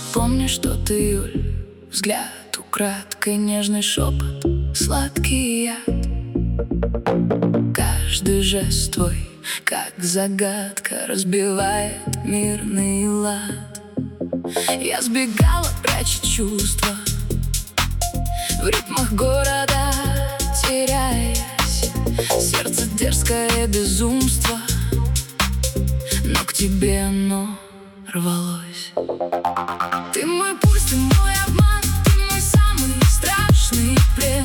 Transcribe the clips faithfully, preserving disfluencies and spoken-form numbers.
Помнишь тот июль, взгляд украдкой, нежный шепот, сладкий яд. Каждый жест твой, как загадка, разбивает мирный лад. Я сбегала, пряча чувства в ритмах города, теряясь. Сердце дерзкое безумство, но к тебе оно рвалось. Ты мой пульс, ты мой обман, ты мой самый страшный плен.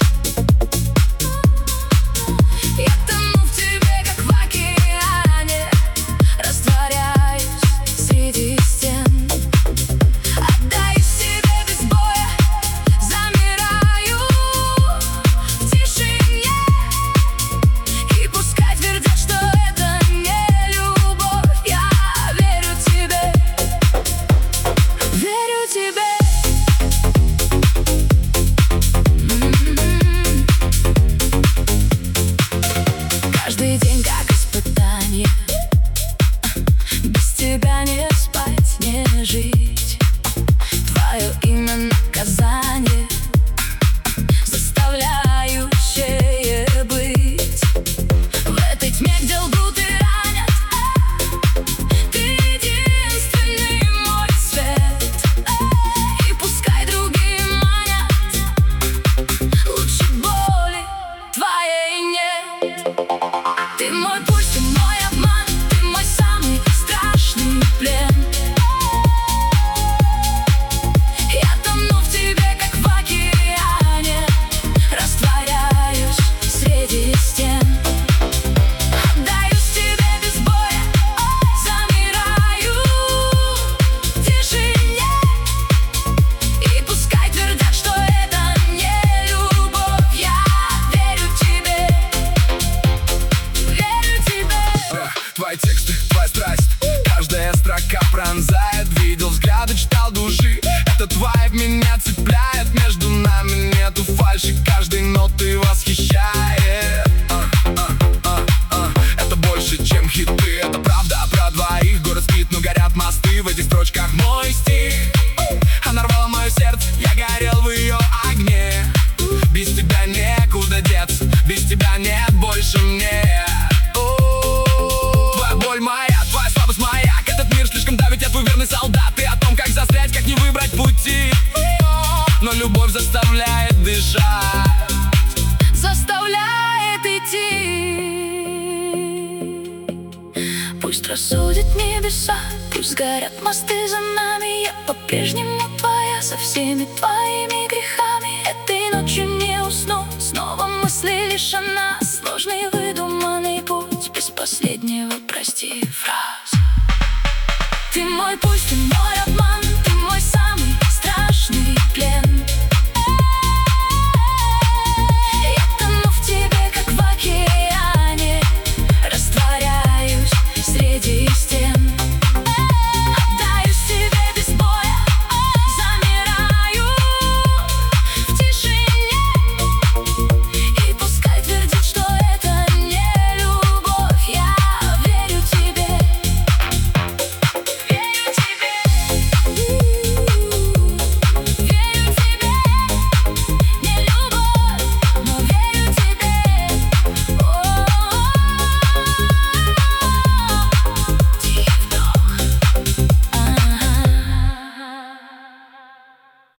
Я тону в тебе, как в океане, растворяюсь среди стен. Отдаю себе без боя, замираю в тишине. И пускай твердят, что это не любовь, я верю тебе, верю тебе. Каждый день как испытание, без тебя не спать, не жить. Твое имя наказание, заставляющее быть. В этой тьме, где лгут и ранят, ты единственный мой свет. И пускай другие манят, лучше боли твоей нет. Ты мой пульс, ты мой обман, ты мой самый страшный плен. Я тону в тебе, как в океане, растворяюсь среди стен. Отдаюсь тебе без боя, замираю в тишине. И пускай твердят, что это не любовь, я верю тебе, верю тебе. Твои тексты, твоя страсть, каждая строка пронзает. Видел взгляды, читал души. Этот вайб меня цепляет. Между нами нету фальши, каждой ноты восхищает. А, а, а, а. Это больше, чем хиты, это правда про двоих. Город спит, но горят мосты. В этих строчках мой стих. Она рвала мое сердце, я горел в ее огне. Без тебя некуда деться, без тебя нет больше мне. Твоя боль моя, твоя слабость моя. Этот мир слишком давит, я твой верный солдат. Ты о том, как застрять, как не выбрать пути. Но любовь заставляет дышать, Заставляет идти. Пусть рассудят небеса, пусть горят мосты за нами. Я по-прежнему твоя, со всеми твоими грехами. Этой ночью не усну, снова мысли лишь о нас. Сложный выдуманный путь, без последнего прости фраз. Ты мой пульс, ты мой